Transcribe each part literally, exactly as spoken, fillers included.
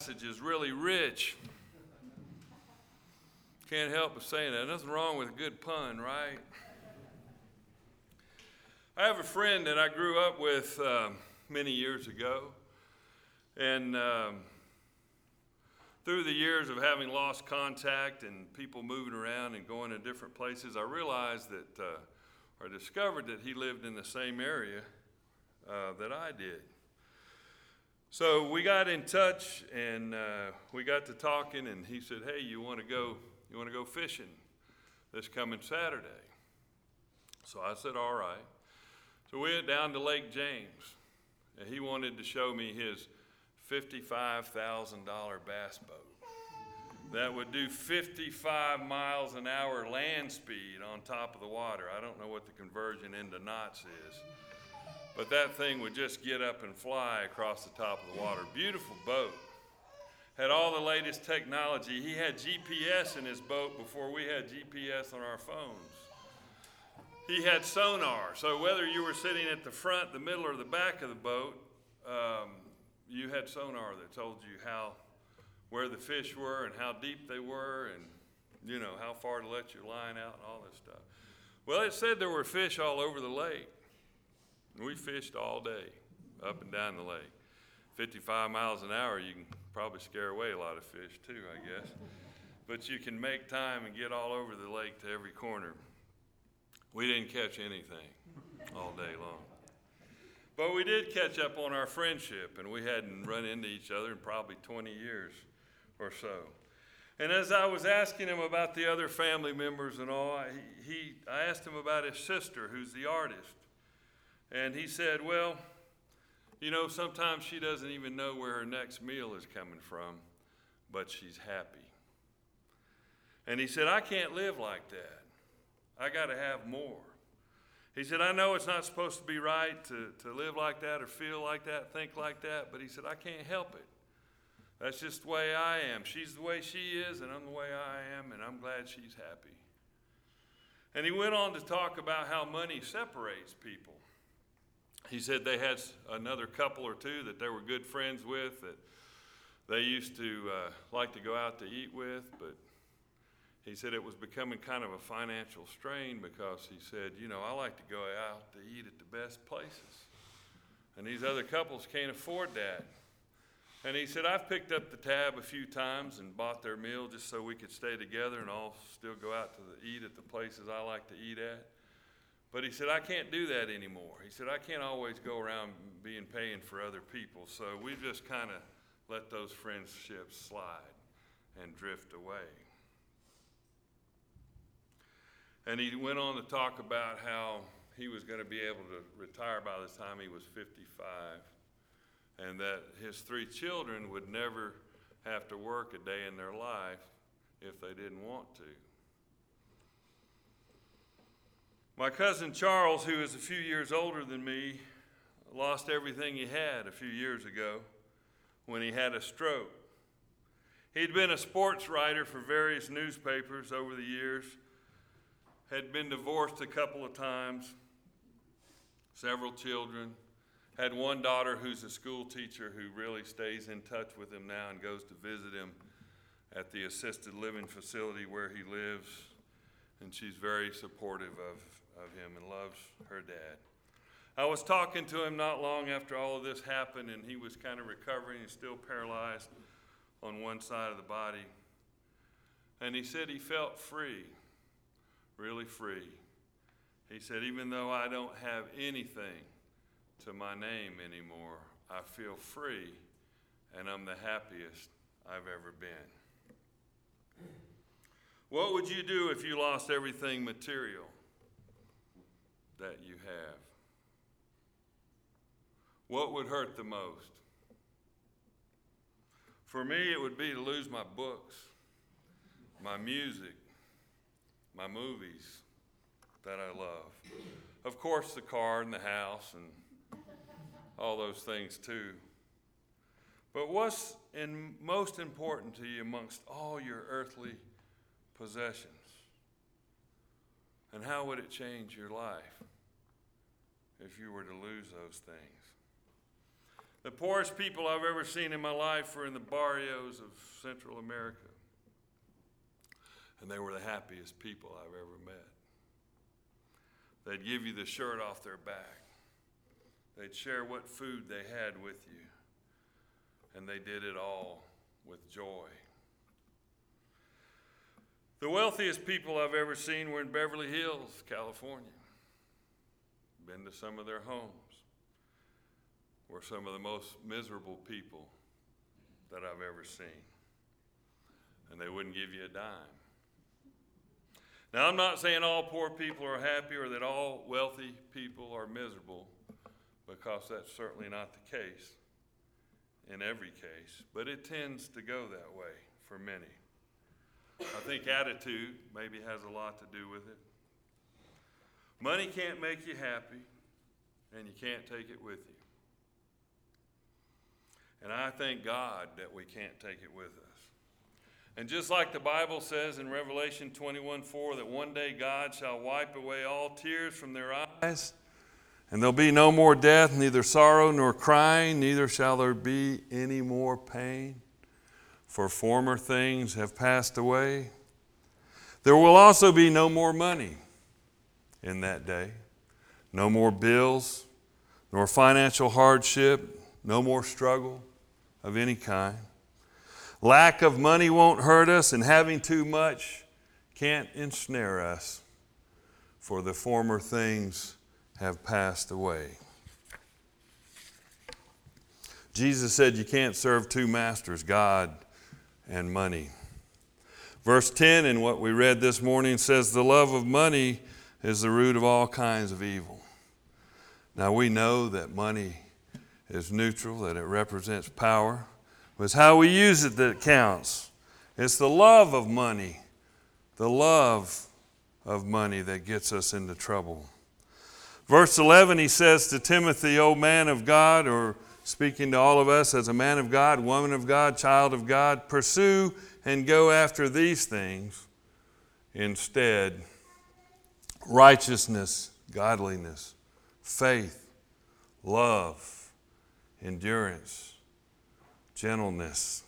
message is really rich. Can't help but saying that. Nothing wrong with a good pun, right? I have a friend that I grew up with uh, many years ago, and um, through the years of having lost contact and people moving around and going to different places, I realized that, uh, or discovered that he lived in the same area uh, that I did. So we got in touch, and uh, we got to talking, and he said, "Hey, you want to go? You want to go fishing this coming Saturday?" So I said, "All right." So we went down to Lake James, and he wanted to show me his fifty-five thousand dollars bass boat that would do fifty-five miles an hour land speed on top of the water. I don't know what the conversion into knots is, but that thing would just get up and fly across the top of the water. Beautiful boat. Had all the latest technology. He had G P S in his boat before we had G P S on our phones. He had sonar, so whether you were sitting at the front, the middle, or the back of the boat, um, you had sonar that told you how, where the fish were and how deep they were, and you know how far to let your line out and all this stuff. Well, it said there were fish all over the lake. We fished all day, up and down the lake. fifty-five miles an hour, you can probably scare away a lot of fish too, I guess. But you can make time and get all over the lake to every corner. We didn't catch anything all day long. But we did catch up on our friendship, and we hadn't run into each other in probably twenty years or so. And as I was asking him about the other family members and all, I, he, I asked him about his sister, who's the artist. And he said, well, you know, sometimes she doesn't even know where her next meal is coming from, but she's happy. And he said, I can't live like that. I got to have more. He said, I know it's not supposed to be right to, to live like that or feel like that, think like that, but he said, I can't help it. That's just the way I am. She's the way she is, and I'm the way I am, and I'm glad she's happy. And he went on to talk about how money separates people. He said they had another couple or two that they were good friends with that they used to uh, like to go out to eat with, but he said it was becoming kind of a financial strain because he said, you know, I like to go out to eat at the best places. And these other couples can't afford that. And he said, I've picked up the tab a few times and bought their meal just so we could stay together and all still go out to the, eat at the places I like to eat at. But he said, I can't do that anymore. He said, I can't always go around being paying for other people. So we've just kind of let those friendships slide and drift away. And he went on to talk about how he was going to be able to retire by the time he was fifty-five, and that his three children would never have to work a day in their life if they didn't want to. My cousin Charles, who is a few years older than me, lost everything he had a few years ago when he had a stroke. He'd been a sports writer for various newspapers over the years, had been divorced a couple of times, several children, had one daughter who's a school teacher who really stays in touch with him now and goes to visit him at the assisted living facility where he lives, and she's very supportive of, of him and loves her dad. I was talking to him not long after all of this happened, and he was kind of recovering and still paralyzed on one side of the body. And he said he felt free. Really free. He said, even though I don't have anything to my name anymore, I feel free, and I'm the happiest I've ever been. What would you do if you lost everything material that you have? What would hurt the most? For me, it would be to lose my books, my music, my movies that I love. Of course, the car and the house and all those things too. But what's in most important to you amongst all your earthly possessions? And how would it change your life if you were to lose those things? The poorest people I've ever seen in my life were in the barrios of Central America. And they were the happiest people I've ever met. They'd give you the shirt off their back. They'd share what food they had with you. And they did it all with joy. The wealthiest people I've ever seen were in Beverly Hills, California. Been to some of their homes. Were some of the most miserable people that I've ever seen. And they wouldn't give you a dime. Now, I'm not saying all poor people are happy or that all wealthy people are miserable, because that's certainly not the case in every case, but it tends to go that way for many. I think attitude maybe has a lot to do with it. Money can't make you happy, and you can't take it with you. And I thank God that we can't take it with us. And just like the Bible says in Revelation twenty-one four, that one day God shall wipe away all tears from their eyes, and there'll be no more death, neither sorrow nor crying, neither shall there be any more pain, for former things have passed away. There will also be no more money in that day, no more bills, nor financial hardship, no more struggle of any kind. Lack of money won't hurt us, and having too much can't ensnare us, for the former things have passed away. Jesus said you can't serve two masters, God and money. Verse ten in what we read this morning says, the love of money is the root of all kinds of evil. Now we know that money is neutral, that it represents power. It's how we use it that counts. It's the love of money, the love of money that gets us into trouble. Verse eleven, he says to Timothy, O man of God, or speaking to all of us as a man of God, woman of God, child of God, pursue and go after these things instead: righteousness, godliness, faith, love, endurance, gentleness,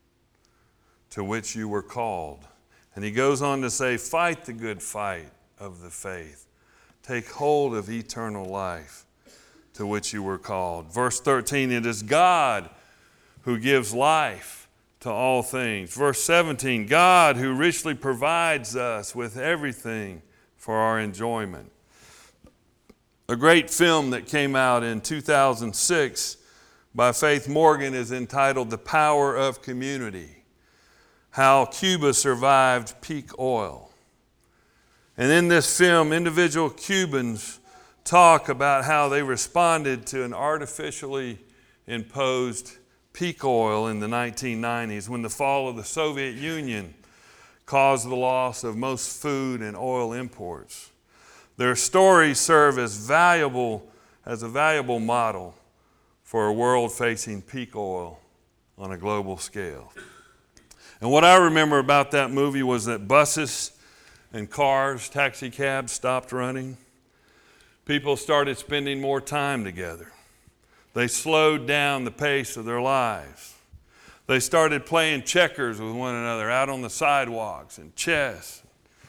to which you were called. And he goes on to say, fight the good fight of the faith. Take hold of eternal life, to which you were called. Verse thirteen, it is God who gives life to all things. Verse seventeen, God who richly provides us with everything for our enjoyment. A great film that came out in two thousand six by Faith Morgan is entitled The Power of Community: How Cuba Survived Peak Oil. And in this film, individual Cubans talk about how they responded to an artificially imposed peak oil in the nineteen nineties, when the fall of the Soviet Union caused the loss of most food and oil imports. Their stories serve as valuable as a valuable model for a world facing peak oil on a global scale. And what I remember about that movie was that buses and cars, taxi cabs stopped running. People started spending more time together. They slowed down the pace of their lives. They started playing checkers with one another out on the sidewalks and chess.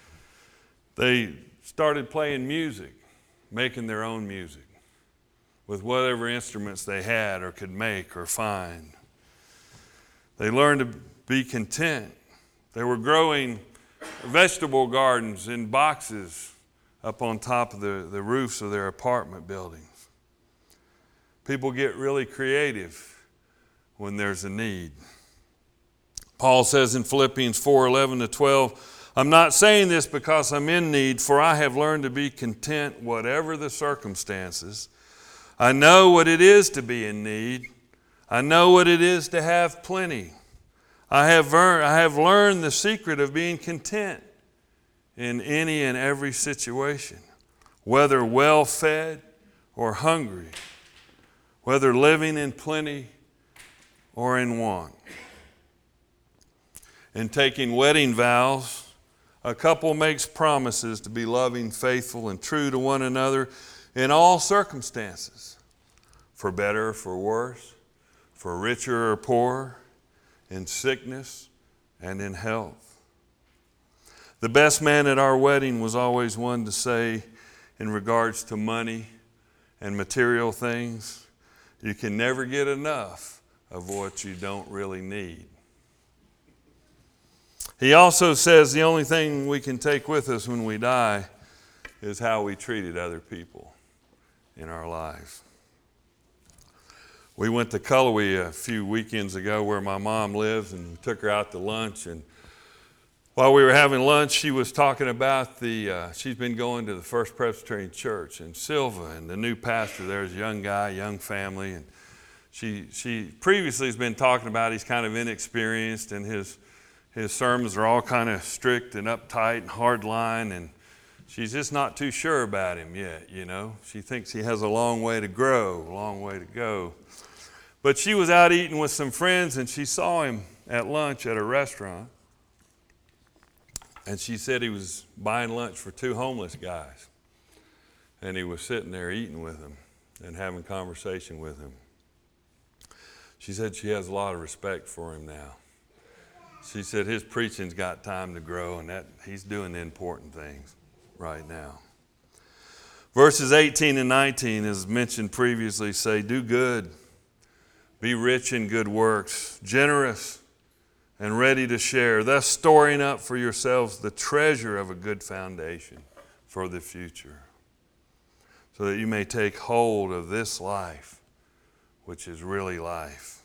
They started playing music, making their own music with whatever instruments they had or could make or find. They learned to be content. They were growing vegetable gardens in boxes up on top of the, the roofs of their apartment buildings. People get really creative when there's a need. Paul says in Philippians four eleven to twelve, I'm not saying this because I'm in need, for I have learned to be content whatever the circumstances. I know what it is to be in need. I know what it is to have plenty. I have, earned, I have learned the secret of being content in any and every situation, whether well-fed or hungry, whether living in plenty or in want. In taking wedding vows, a couple makes promises to be loving, faithful, and true to one another in all circumstances, for better or for worse, for richer or poorer, in sickness and in health. The best man at our wedding was always one to say, in regards to money and material things, you can never get enough of what you don't really need. He also says the only thing we can take with us when we die is how we treated other people in our lives. We went to Cullowhee a few weekends ago where my mom lives, and we took her out to lunch. And while we were having lunch, she was talking about the, uh, she's been going to the First Presbyterian Church in Silva, and the new pastor there's a young guy, young family. And she she previously has been talking about he's kind of inexperienced, and his his sermons are all kind of strict and uptight and hard line, and she's just not too sure about him yet, you know. She thinks he has a long way to grow, a long way to go. But she was out eating with some friends, and she saw him at lunch at a restaurant. And she said he was buying lunch for two homeless guys. And he was sitting there eating with them and having conversation with them. She said she has a lot of respect for him now. She said his preaching's got time to grow, and that he's doing the important things right now. Verses eighteen and nineteen, as mentioned previously, say, do good, be rich in good works, generous and ready to share, thus storing up for yourselves the treasure of a good foundation for the future, so that you may take hold of this life, which is really life.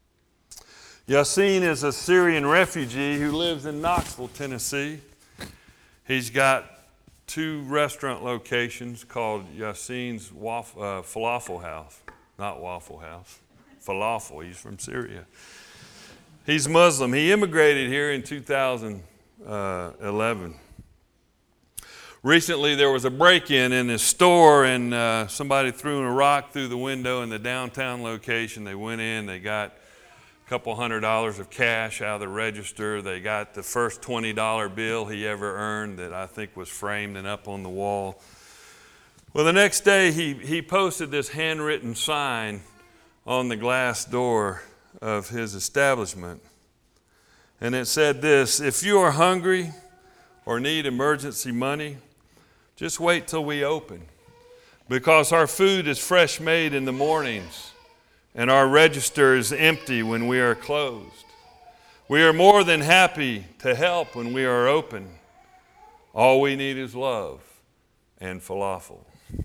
Yasin is a Syrian refugee who lives in Knoxville, Tennessee. He's got two restaurant locations called Yasin's Waff- uh, Falafel House. Not Waffle House, falafel. He's from Syria. He's Muslim. He immigrated here in two thousand eleven. Recently, there was a break-in in his store, and uh, somebody threw a rock through the window in the downtown location. They went in, they got a couple hundred dollars of cash out of the register. They got the first twenty dollar bill he ever earned that I think was framed and up on the wall. Well, the next day, he, he posted this handwritten sign on the glass door of his establishment. And it said this: if you are hungry or need emergency money, just wait till we open, because our food is fresh made in the mornings and our register is empty when we are closed. We are more than happy to help when we are open. All we need is love and falafel.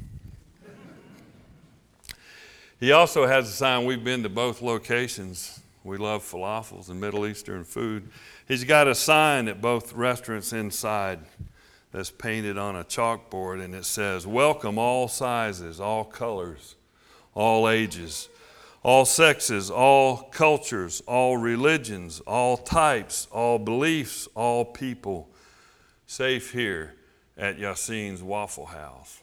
He also has a sign. We've been to both locations. We love falafels and Middle Eastern food. He's got a sign at both restaurants inside that's painted on a chalkboard, and it says, welcome all sizes, all colors, all ages, all sexes, all cultures, all religions, all types, all beliefs, all people. Safe here at Yasin's Waffle House.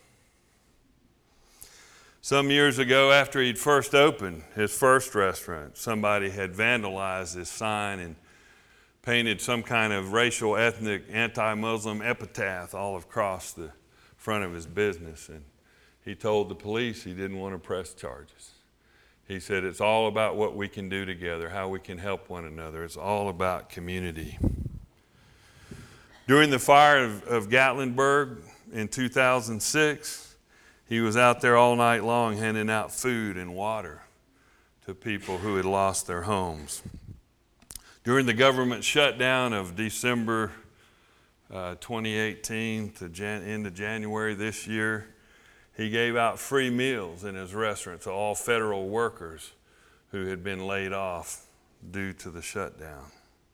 Some years ago, after he'd first opened his first restaurant, somebody had vandalized his sign and painted some kind of racial, ethnic, anti-Muslim epitaph all across the front of his business. And he told the police he didn't want to press charges. He said, it's all about what we can do together, how we can help one another. It's all about community. During the fire of, of Gatlinburg in two thousand six, he was out there all night long handing out food and water to people who had lost their homes. During the government shutdown of December uh, twenty eighteen to Jan- into January this year, he gave out free meals in his restaurant to all federal workers who had been laid off due to the shutdown.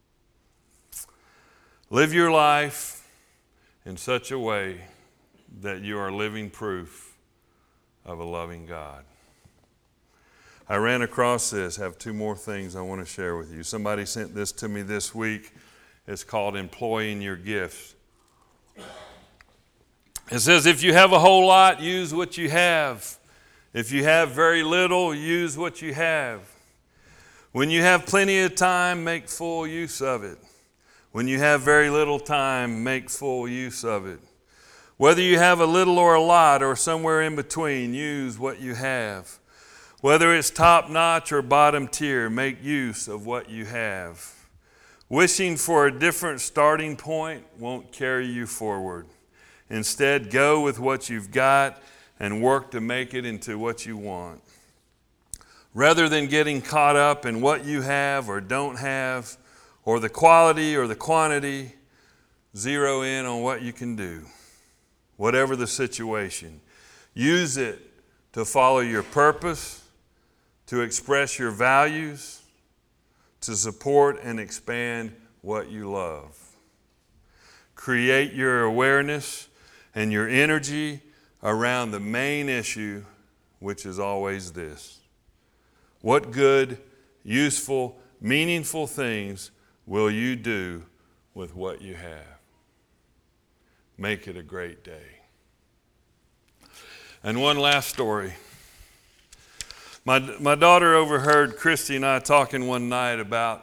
Live your life in such a way that you are living proof of a loving God. I ran across this, have two more things I want to share with you. Somebody sent this to me this week. It's called Employing Your Gifts. It says, if you have a whole lot, use what you have. If you have very little, use what you have. When you have plenty of time, make full use of it. When you have very little time, make full use of it. Whether you have a little or a lot or somewhere in between, use what you have. Whether it's top notch or bottom tier, make use of what you have. Wishing for a different starting point won't carry you forward. Instead, go with what you've got and work to make it into what you want. Rather than getting caught up in what you have or don't have, or the quality or the quantity, zero in on what you can do, whatever the situation. Use it to follow your purpose, to express your values, to support and expand what you love. Create your awareness and your energy around the main issue, which is always this: what good, useful, meaningful things will you do with what you have? Make it a great day. And one last story. My, my daughter overheard Christy and I talking one night about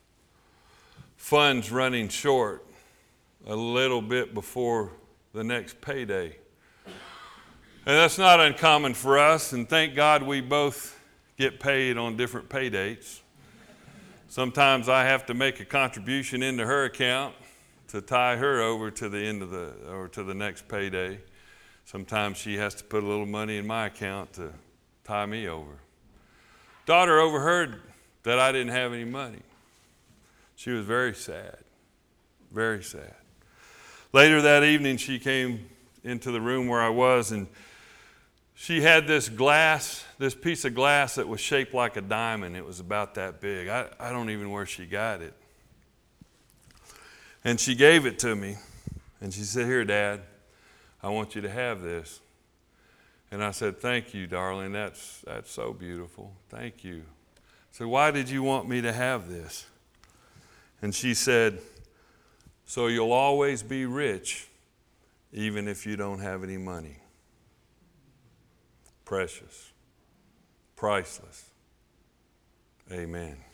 funds running short a little bit before the next payday. And that's not uncommon for us, and thank God we both get paid on different pay dates. Sometimes I have to make a contribution into her account to tie her over to the end of the, or to the next payday. Sometimes she has to put a little money in my account to tie me over. Daughter overheard that I didn't have any money. She was very sad, very sad. Later that evening, she came into the room where I was, and she had this glass, this piece of glass that was shaped like a diamond. It was about that big. I, I don't even know where she got it. And she gave it to me, and she said, "Here, Dad, I want you to have this." And I said, "Thank you, darling. That's, that's so beautiful. Thank you." I said, "Why did you want me to have this?" And she said, "So you'll always be rich, even if you don't have any money." Precious, priceless. Amen.